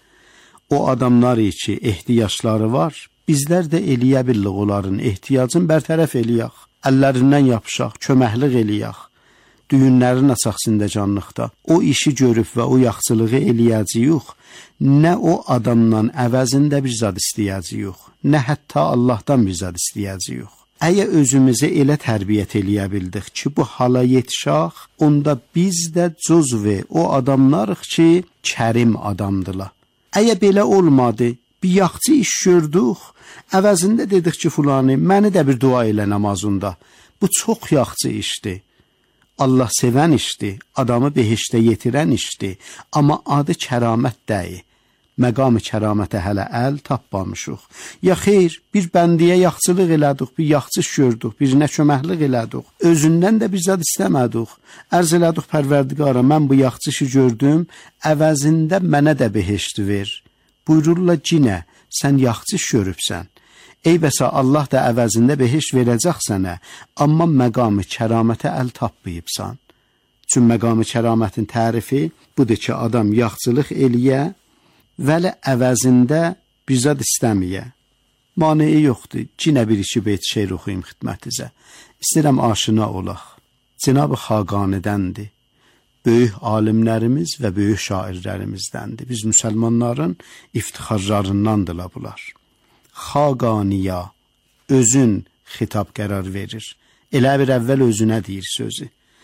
O adamlar ki ehtiyacları var, bizlər də eləyə billik onların ehtiyacını bərtərəf eləyək. Əllərindən yapışaq, köməklik eləyək. Düyünlərin açaqsında canlıqda. O işi görüb və o yaxçılığı eləyəcəyik. Nə o adamdan əvəzində bir zad istəyəcəyik, nə hətta Allahdan bir zad istəyəcəyik. Əgər özümüzü elə tərbiyyət eləyə bildik ki, bu hala yetişək, onda biz də cüzvi o adamlarıq ki, kərim adamdılar. Əgər belə olmadı, bir yaxçı iş gördük, əvəzində dedik ki, fulani, məni də bir dua elə namazında. Bu çox yaxçı işdir. Allah sevən işdir, adamı behişdə yetirən işdir, amma adı kəramət deyil. məqam kəramətə hələ əl tapmamışıq. Ya xeyr, bir bəndiyə yaxçılıq elədik, bir yaxçı gördük, birinə köməklik elədik. Özündən də bir zad istəmədik. Ərz elədik Pərverdigara, mən bu yaxçı gördüm, əvəzində mənə də behişt ver. Buyururlar cinə, sən yaxçı görübsən. Ey bəsə Allah da əvəzində behişt verəcək sənə, amma məqamı kəramətə əl tapmayıbsan. Çün məqamı kəramətin tərifi budur ki, adam yaxçılıq eləyə, vəli əvəzində bir zad istəməyə. Maneyi yoxdur, cinə bir iki beyt şeir oxuyum xidmətinizə. İstəyirəm aşina olaq. Cenab-ı Xaqanidəndir. Böyük alimlərimiz və böyük şairlərimizdəndir. Biz müsəlmanların iftixarlarındandılar bunlar. Xaqaniya, özün xitab qərar verir. Elə bir əvvəl özünə deyir sözü.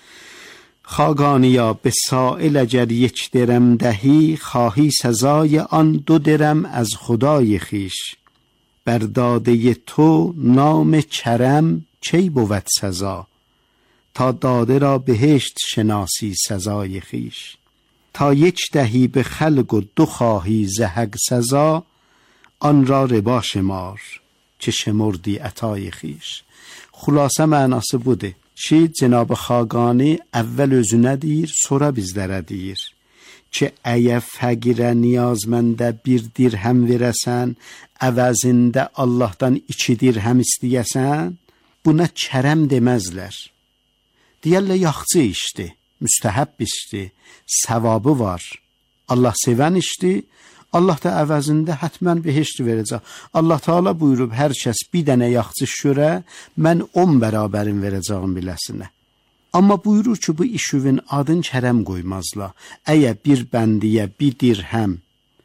خاقانیا به سائل اگر یک درم دهی خواهی سزای آن 2 درم از خدای خیش بر داده تو نام کرم چی بود سزا تا داده را بهشت شناسی سزای خیش تا 1 دهی به خلق و 2 خواهی ز حق سزا آن را ربا شمار چه شمردی عطای خیش. خلاصه mənası budur ki, Cenab-ı Xaqani əvvəl özünə deyir, sonra bizlərə deyir ki, əgər fəqirə niyazməndə 1 dirhəm verəsən, əvəzində Allahdan 2 dirhəm istəyəsən, buna kərəm deməzlər. Deyərlər, yaxçı işdir, müstəhəbb işdir, savabı var, Allah sevən işdir, Allah da əvəzində hətmən behişt verəcək. Allah Teala buyurub, hər kəs bir dənə yaxçı görə, mən 10 bərabərin verəcəyim biləsinə. Amma buyurur ki, bu işüvün adın kərəm qoymazlar. Əgər bir bəndiyə 1 dirhəm,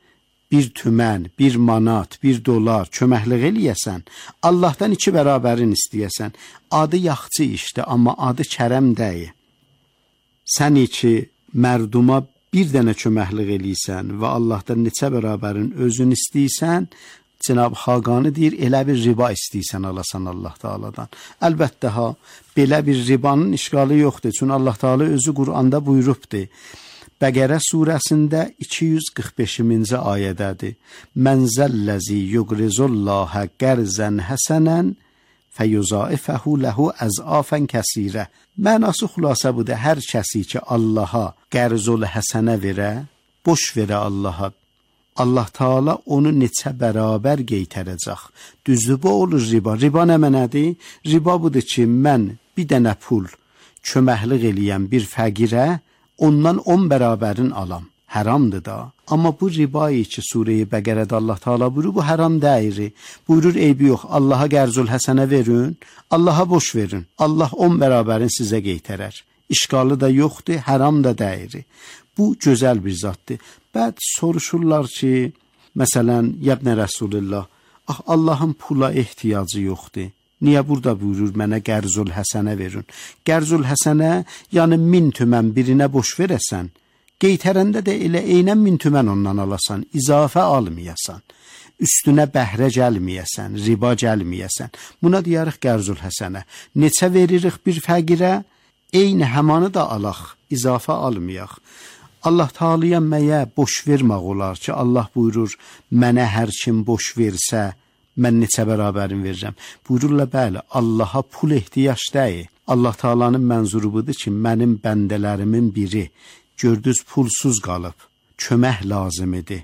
1 tümən, 1 manat, 1 dolar köməklik eləyəsən, Allahdan 2 bərabərin istəyəsən, adı yaxçı işdir, amma adı kərəm deyil. Sən ki, mərduma 1 dənə köməklik eləysən və Allahdan neçə bərabərin özün istəysən, Cenab-ı Xaqani deyir, elə bir riba istəysən alasan Allah Teala'dan. Əlbəttə ha, belə bir ribanın işgalı yoxdur. Çünki Allah Teala özü Qur'anda buyurubdur. Bəqərə surəsində 245-ci ayədədir. Mən zəlləzi yuqrizullahə qərzən həsənən fəyuzaifəhu ləhu əzafən kəsirə. Mənası xülasə budur, hər kəsi ki Allaha qərzul həsənə verə, boş verə Allaha, Allah Teala onu neçə bərabər qeytərəcək. Düzdür, bu olur riba. Riba nə mənədir? Riba budur ki, mən bir dənə pul köməklik eləyəm bir fəqirə, ondan 10 bərabərin alam. Haramdır da. Amma bu ribayı ki, Sure-i Bəqərədə Allah Teala buyurur, bu haram deyir. Buyurur, eybi yox, Allaha qərzul həsənə verin, Allaha boş verin. Allah 10 bərabərin sizə qeytərər. İşgalı da yoxdur, haram da deyir. Bu gözəl bir zatdır. Bəd soruşurlar ki, məsələn, yəbnə Rəsulullah, Allahın pula ehtiyacı yoxdur. Niyə burada buyurur, mənə qərzul həsənə verin? Qərzul həsənə, yəni 1000 tümən birinə boş verəsən, qeytərəndə də elə eynən 1000 tümən ondan alasan, izafə almayasan, üstünə bəhrə gəlməyəsən, riba gəlməyəsən. Buna deyərək qərzul həsənə. Neçə veririk bir fəqirə? Eyni həmanı da alaq, izafə almayaq. Allah Teala'ya məyə boş vermək olar ki, Allah buyurur, mənə hər kim boş versə, mən neçə bərabərin verirəm. Buyururlar, bəli, Allaha pul ehtiyac deyil. Allah Teala'nın mənzuru budur ki, mənim bəndələrimin biri gördüz pulsuz qalıb, kömək lazım idi.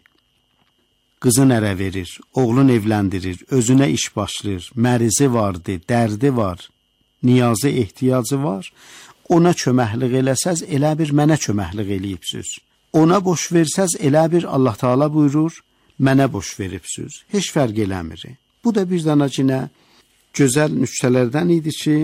Qızın ərə verir, oğlun evləndirir, özünə iş başlayır, mərizi vardı, dərdi var, niyazı ehtiyacı var. Ona köməklik eləsəz, elə bir mənə köməklik eləyibsiniz. Ona boş versəz, elə bir Allah Teala buyurur, mənə boş veribsiniz. Heç fərq eləmir. Bu da bir dana cinə gözəl nüktələrdən idi ki,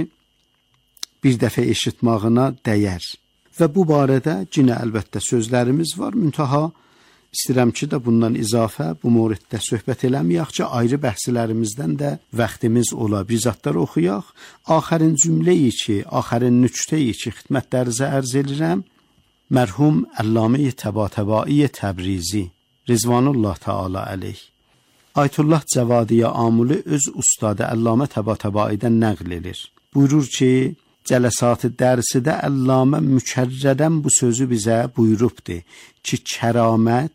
bir dəfə eşitmağına dəyər. Və bu barədə cinə əlbəttə sözlərimiz var. Müntaha istəyirəm ki, də bundan izafə bu mövriddə söhbət eləməyək ki, ayrı bəhslərimizdən də vaxtımız ola. Bir zatlar oxuyaq. Axərin cümləyi ki, axərin nüktəyi ki, xidmətlərinizə ərz edirəm. Mərhum Əllamə Təbatəbai Təbrizi Rizvanullah Teala əleyh. Ayətullah Cəvadiyə Amuli öz ustadı Əllamə Təbatəbaidən nəql edir. Buyurur ki, cələsat-ı dərsidə Əllamə Mükərrərən bu sözü bizə buyurubdur ki, kəramət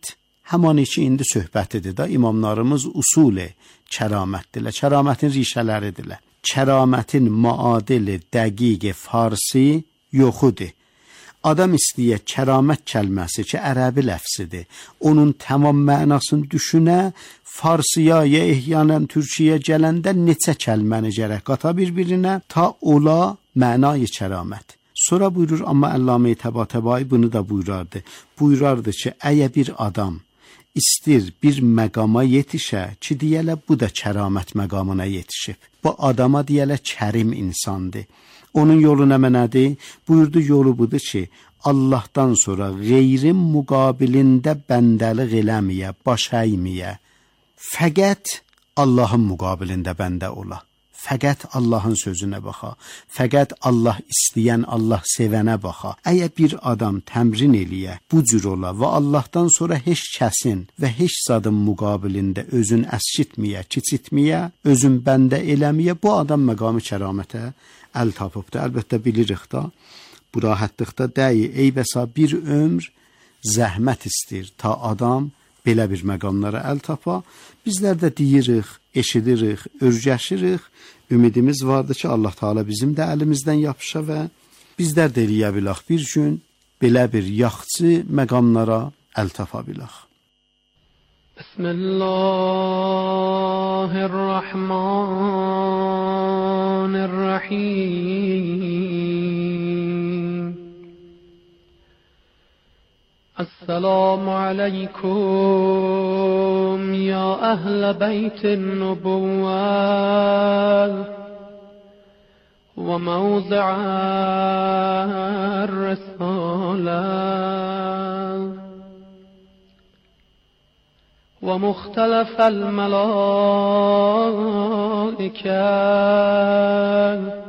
Həman ki indi söhbətidir da, imamlarımız usul kəramətdirlər. Kəramətin rişələridirlər. Kəramətin muadili dəqiq farsi yoxudur. Adam istəyir kəramət kəlməsi ki, ərəbi ləfzidir. Onun tamam mənasını düşünə, farsiya ya ehyanən türkiyə gələndə neçə kəlməni gərək qata bir-birinə ta ola mənayı kəramət. Sonra buyurur, amma Əllamə Təbatəbai bunu da buyurardı. Buyurardı ki, əgər bir adam istir bir məqama yetişə ki, deyələ bu da kəramət məqamına yetişib. Bu adama deyələ kərim insandır. Onun yolu nə mənədir? Buyurdu, yolu budur ki, Allahdan sonra qeyrin müqabilində bəndəlik eləməyə, baş əyməyə. Fəqət Allahın müqabilində bəndə ola. Fəqət Allahın sözünə baxa. Fəqət Allah istəyən, Allah sevənə baxa. Əgər bir adam təmrin eləyə, bu cür ola və Allahdan sonra heç kəsin və heç zadın müqabilində özün əskitməyə, kiçitməyə, özün bəndə eləməyə, bu adam məqamı kəramətə əl tapıbdır. Əlbəttə bilirik da, bu rahatlıqda dəyi, eybəsa bir ömr zəhmət istir ta adam belə bir məqamlara əl tapa. Bizlər də deyirik, eşidirik, örgəşirik. Ümidimiz vardır ki, Allah Teala bizim də əlimizdən yapışa və bizlər də eləyə bilək bir gün belə bir yaxçı məqamlara əl tapa bilək. Bismillahirrahmanirrahim. السلام عليكم يا أهل بيت النبوة وموضع الرسالة ومختلف الملائكة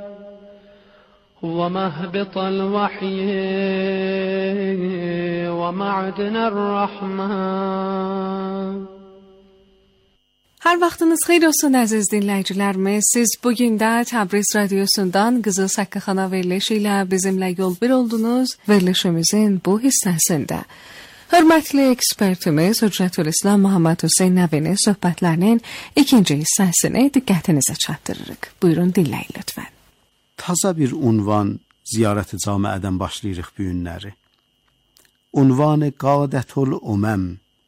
ومهبط الوحي ومعدن الرحمة. Hər vaxtınız xeyir olsun əziz dinləyicilərimiz. Siz bugün də Təbriz radiosundan Qızıl Səkkəxana verilişi ilə bizimlə yol bir oldunuz. Verilişimizin bu hissəsində hörmətli ekspertimiz Hüccətülislam Muhammed Hüseyn Nəvinin söhbətlərinin ikinci hissəsini diqqətinizə çatdırırıq. Buyurun dinləyin lütfən. Taza bir unvan ziyarət-i camiədən başlayırıq bu günləri. Unvanı Qadətül Uməm.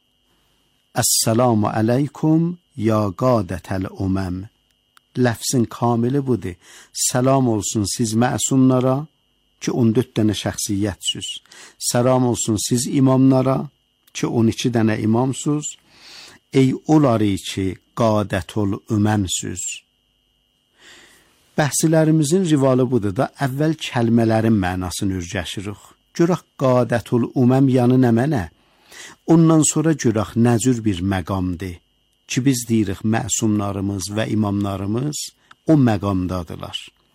Əssəlamu aleykum ya Qadətəl Uməm. Ləfzin kamili budur. Salam olsun siz məsumlara ki 14 dənə şəxsiyyətsiniz. Salam olsun siz imamlara ki 12 dənə imamsınız. Ey onları ki Qadətül Uməmsiniz. Bəhsilərimizin rivalı budur da, əvvəl kəlmələrin mənasını ürgəşirik. Görək Qadətül Uməm yanı nə mənə? Ondan sonra görək nə cür bir məqamdır ki, biz deyirik məsumlarımız və imamlarımız o məqamdadılar.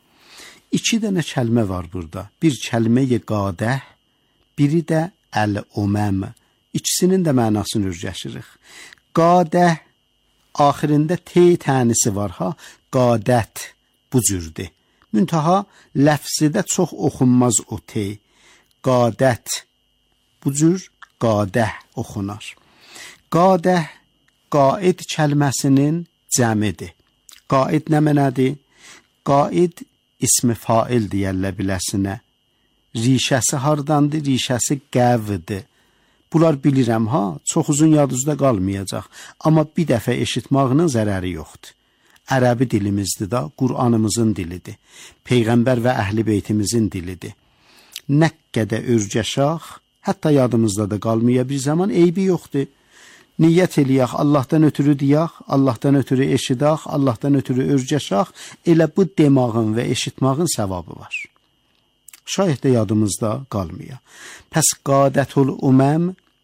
2 dənə kəlmə var burada. Bir kəlmə-i qadə, biri də əl-uməm. İkisinin də mənasını ürgəşirik. Qadə, axirində t tənisi var ha, qadət. Bu cürdür. Müntaha ləfzidə çox oxunmaz o t. Qadət. Bu cür qadə oxunar. Qadə, qaid kəlməsinin cəmidir. Qaid nə mənədir? Qaid ismi fail deyərlər biləsinə. Rişəsi hardandır? Rişəsi qəvdir. Bunlar bilirəm ha, çox uzun yadınızda qalmayacaq. Amma bir dəfə eşitmağının zərəri yoxdur. Ərəbi dilimizdir da, Qur'anımızın dilidir. Peyğəmbər və əhl-i beytimizin dilidir. Nə qədər örgəşək, hətta yadımızda da qalmaya bir zaman eybi yoxdur. Niyyət eləyək, Allahdan ötürü deyək, Allahdan ötürü eşidək, Allahdan ötürü örgəşək, elə bu demağın və eşitmağın səvabı var. Şayət də yadımızda qalmaya. Pəs Qadətül Uməm,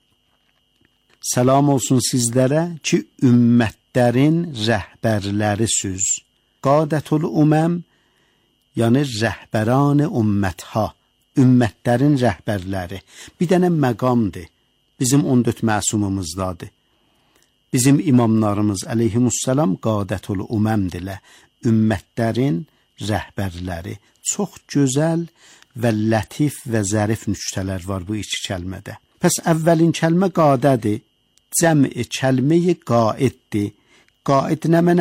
salam olsun sizlərə ki, ümmətlərin rəhbərlərisiz. Qadətül Uməm, yəni rəhbəran-ı ümmətha, ümmətlərin rəhbərləri. Bir dənə məqamdır, bizim 14 məsumumuzdadır. Bizim imamlarımız əleyhimussalam Qadətül Uməmdirlər, ümmətlərin rəhbərləri. Çox gözəl və lətif və zərif nüktələr var bu iki kəlmədə. Pəs əvvəlin kəlmə qadədir, cəmi kəlmə-i qaiddir. Qaid nə mənə